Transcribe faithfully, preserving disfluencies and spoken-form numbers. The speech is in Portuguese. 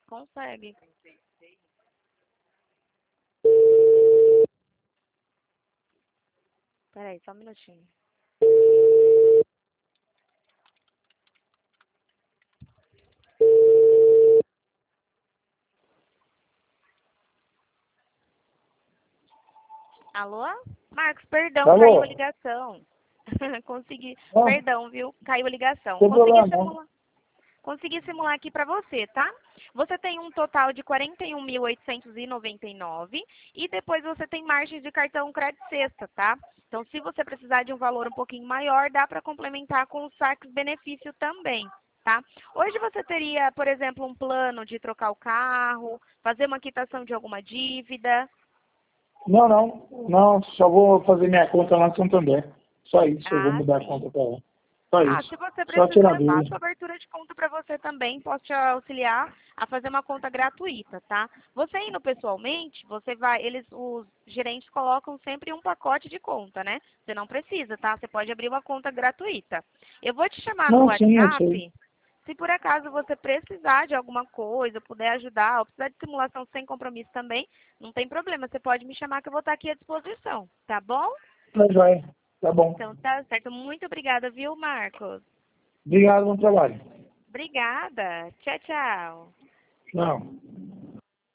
consegue. Peraí, só um minutinho. Alô? Marcos, perdão, Alô? caiu a ligação. Consegui, Ah, perdão, viu? Caiu a ligação. sem Consegui problema, não. simular, consegui simular aqui para você, tá? Você tem um total de quarenta e um mil oitocentos e noventa e nove e depois você tem margem de cartão crédito sexta, tá? Então, se você precisar de um valor um pouquinho maior, dá para complementar com o saque benefício também, tá? Hoje você teria, por exemplo, um plano de trocar o carro, fazer uma quitação de alguma dívida. Não, não. Não, só vou fazer minha conta lá no Santander. Só isso, eu vou Ah, mudar a sim. conta para lá. Só Ah, isso. se você Só precisar, tirar eu dúvida. faço abertura de conta para você também. Posso te auxiliar a fazer uma conta gratuita, tá? Você indo pessoalmente, você vai, eles, os gerentes colocam sempre um pacote de conta, né? Você não precisa, tá? Você pode abrir uma conta gratuita. Eu vou te chamar no Não, sim, eu sei. WhatsApp. Se por acaso você precisar de alguma coisa, puder ajudar, ou precisar de simulação sem compromisso também, não tem problema. Você pode me chamar que eu vou estar aqui à disposição, tá bom? Tá joia. Tá bom. Então tá certo. Muito obrigada, viu, Marcos? Obrigado, bom trabalho. Obrigada. Tchau, tchau. Não.